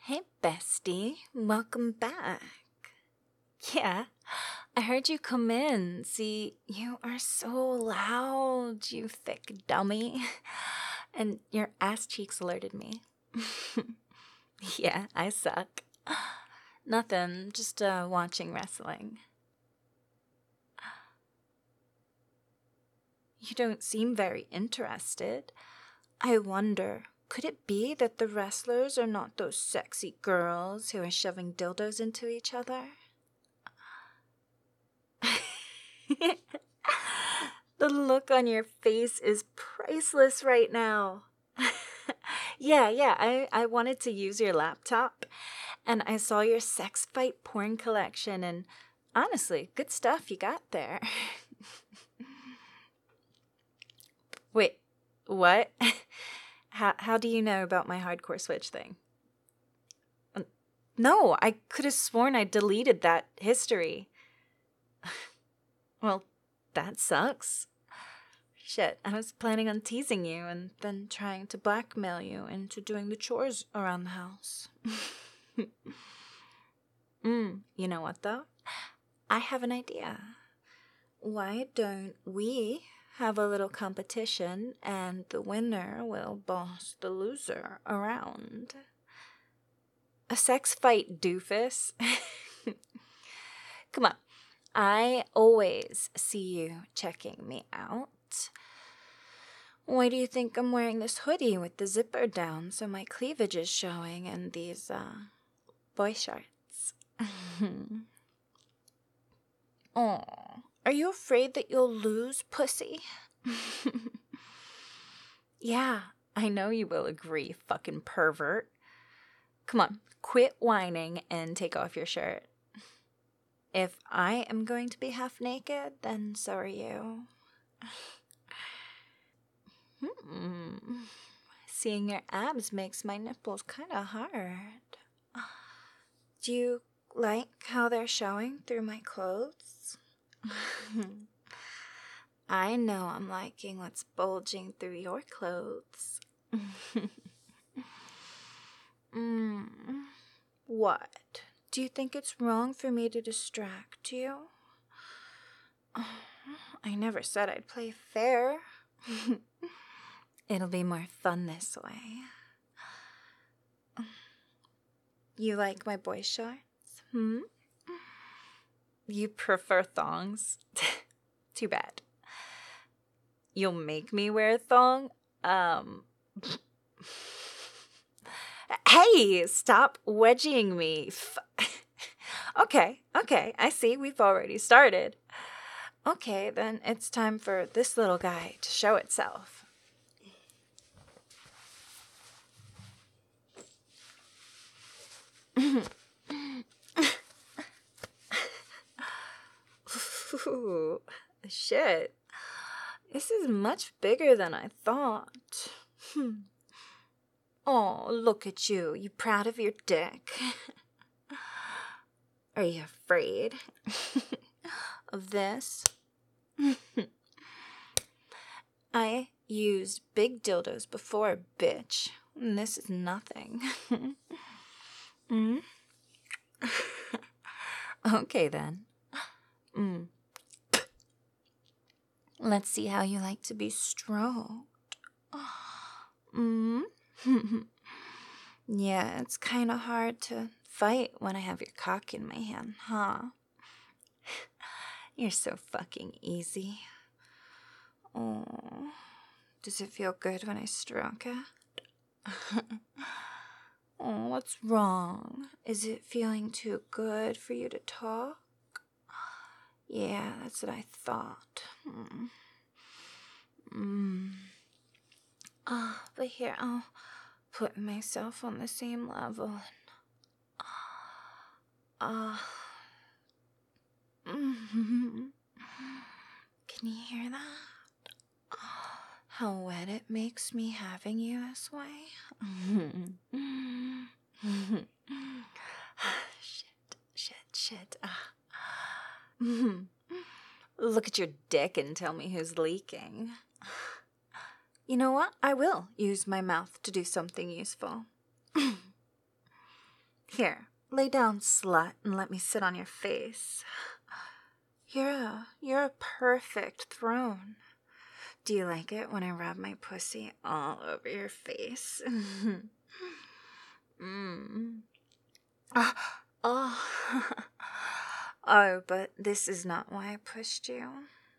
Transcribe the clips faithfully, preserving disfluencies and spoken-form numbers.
Hey, bestie. Welcome back. Yeah, I heard you come in. See, you are so loud, you thick dummy. And your ass cheeks alerted me. Yeah, I suck. Nothing, just uh, watching wrestling. You don't seem very interested. I wonder, could it be that the wrestlers are not those sexy girls who are shoving dildos into each other? The look on your face is priceless right now. yeah, yeah, I, I wanted to use your laptop, and I saw your sex fight porn collection, and honestly, good stuff you got there. Wait, what? How, how do you know about my hardcore switch thing? No, I could have sworn I deleted that history. Well, that sucks. Shit, I was planning on teasing you and then trying to blackmail you into doing the chores around the house. mm, you know what, though? I have an idea. Why don't we have a little competition and the winner will boss the loser around? A sex fight, doofus. Come on. I always see you checking me out. Why do you think I'm wearing this hoodie with the zipper down so my cleavage is showing and these, uh, boy shorts? Oh, are you afraid that you'll lose, pussy? Yeah, I know you will agree, fucking pervert. Come on, quit whining and take off your shirt. If I am going to be half naked, then so are you. Hmm. Seeing your abs makes my nipples kind of hard. Do you like how they're showing through my clothes? I know I'm liking what's bulging through your clothes. mm. What? Do you think it's wrong for me to distract you? Oh, I never said I'd play fair. It'll be more fun this way. You like my boy shorts? Hmm? You prefer thongs? Too bad. You'll make me wear a thong? Um... Hey, stop wedging me. okay, okay, I see we've already started. Okay, then it's time for this little guy to show itself. Ooh, shit. This is much bigger than I thought. Hmm. Oh, look at you. You proud of your dick? Are you afraid of this? I used big dildos before, bitch. And this is nothing. mm? Okay, then. Mm. Let's see how you like to be stroked. Mm? Yeah, it's kind of hard to fight when I have your cock in my hand, huh? You're so fucking easy. Oh, does it feel good when I stroke it? Oh, what's wrong? Is it feeling too good for you to talk? Yeah, that's what I thought. Hmm. Mm. Ah, oh, but here, I'll put myself on the same level. Ah. Uh, mm-hmm. Can you hear that? How wet it makes me having you this way. shit, shit, shit. Uh. Look at your dick and tell me who's leaking. You know what? I will use my mouth to do something useful. Here, lay down, slut, and let me sit on your face. You're a, you're a perfect throne. Do you like it when I rub my pussy all over your face? mm. Oh, oh. Oh, but this is not why I pushed you.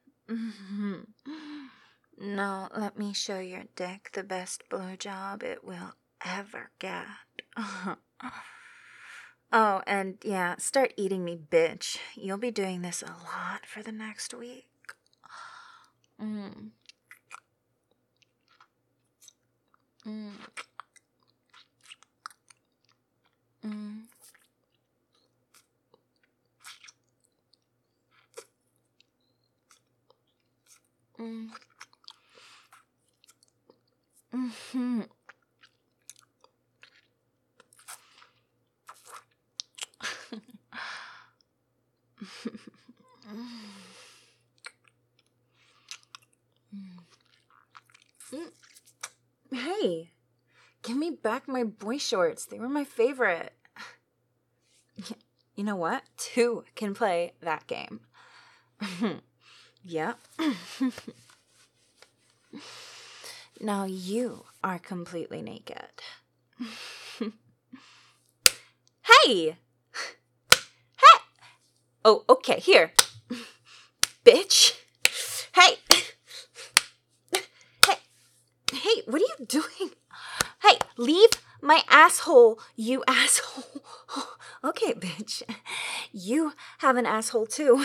No, let me show your dick the best blowjob it will ever get. Oh, and yeah, start eating me, bitch. You'll be doing this a lot for the next week. Mm. Mm. Mm. Mm. Mm-hmm. Hey, give me back my boy shorts. They were my favorite. You know what? Two can play that game. Yeah. Now you are completely naked. Hey! Hey! Oh, okay, here. Bitch. Hey! Hey! Hey, what are you doing? Hey, leave my asshole, you asshole. Okay, bitch. You have an asshole too.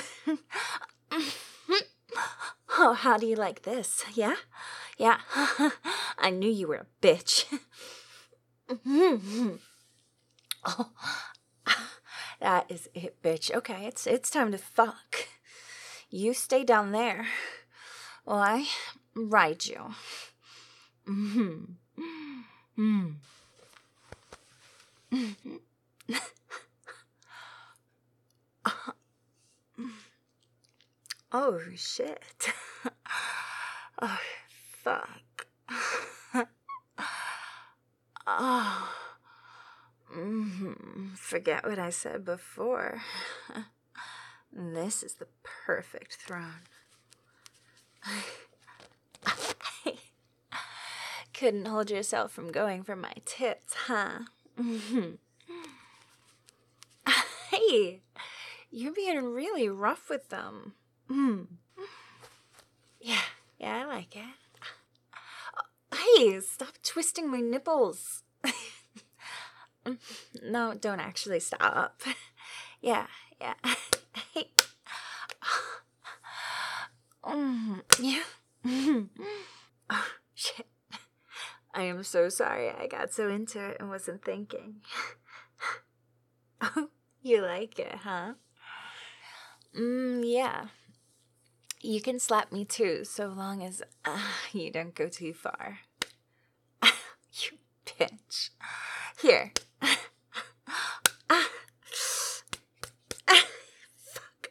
Oh, how do you like this? Yeah? Yeah. I knew you were a bitch. Oh, that is it, bitch. Okay, it's it's time to fuck. You stay down there while I ride you. Mm-hmm. Mm. Oh, shit. Oh, fuck. Oh. Mm-hmm. Forget what I said before. This is the perfect throne. Couldn't hold yourself from going for my tits, huh? Mm-hmm. Hey, you're being really rough with them. Mm. Yeah, yeah, I like it. Hey, stop twisting my nipples. No, don't actually stop. Yeah, yeah. Hey. Mm, yeah. Oh, shit. I am so sorry I got so into it and wasn't thinking. Oh, you like it, huh? Mm, yeah. You can slap me too, so long as uh, you don't go too far. You bitch. Here. Ah. Ah. Fuck.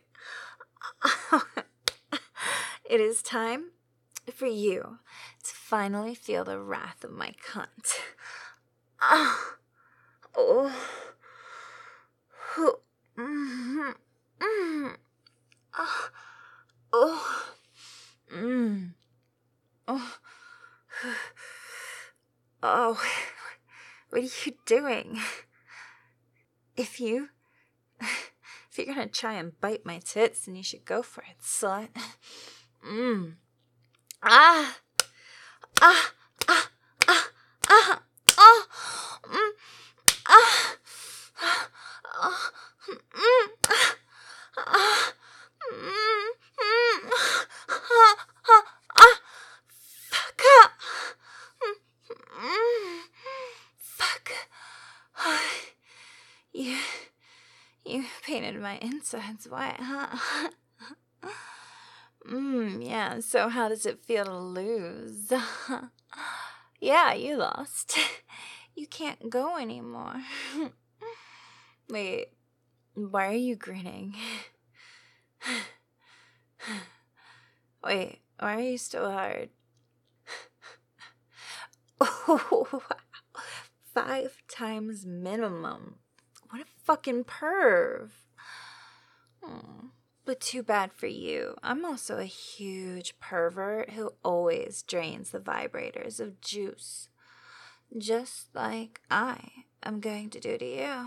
It is time for you to finally feel the wrath of my cunt. Ah. Oh. Oh. Mm-hmm. Mm-hmm. Ah. Oh. Mm. Oh. Oh. What are you doing? If you... If you're gonna try and bite my tits, then you should go for it, slut. Mmm. Ah. Ah. Ah. Ah. Ah. Ah. Mm. Ah. Ah. Mm. Ah. Ah. Mm. Mm. Ah. Ah. Ah. Fuck up. Mm. Fuck. You... You painted my insides white, huh? Mmm, yeah, so how does it feel to lose? Yeah, you lost. You can't go anymore. Wait, why are you grinning? Wait, why are you still hard? Oh, wow. Five times minimum. fucking perv. Hmm. But too bad for you. I'm also a huge pervert who always drains the vibrators of juice. Just like I am going to do to you.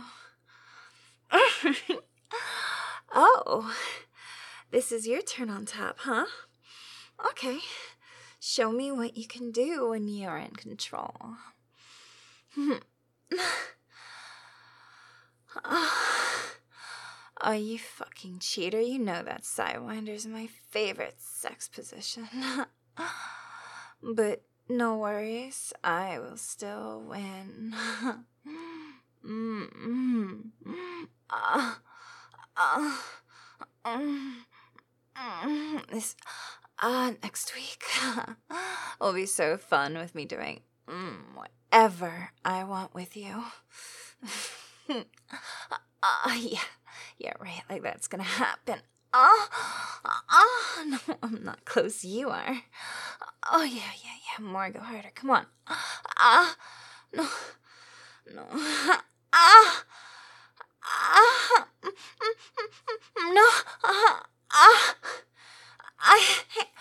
Oh, this is your turn on top, huh? Okay. Show me what you can do when you're in control. Oh, you fucking cheater. You know that Sidewinder's my favorite sex position. But no worries, I will still win. mm-hmm. uh, uh, um, this uh, next week will be so fun with me doing mm, whatever I want with you. uh, yeah. Yeah, right, like that's gonna happen. Oh, oh, no, I'm not close, you are. Oh, yeah, yeah, yeah, more, go harder, come on. Ah, no, no, ah, ah, no, ah, ah, I,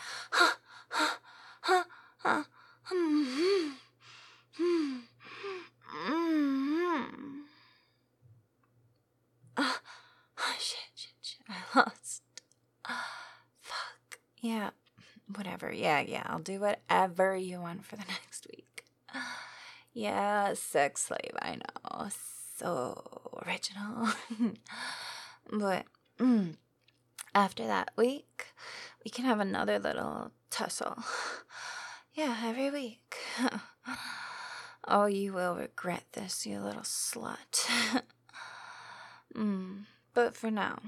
shit, shit, shit, I lost. Fuck. Yeah, whatever. Yeah, yeah, I'll do whatever you want for the next week. Yeah, sex slave, I know. So original. But mm, after that week, we can have another little tussle. Yeah, every week. Oh, you will regret this, you little slut. mm. But for now,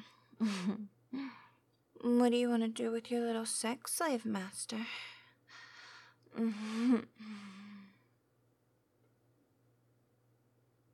what do you want to do with your little sex slave master?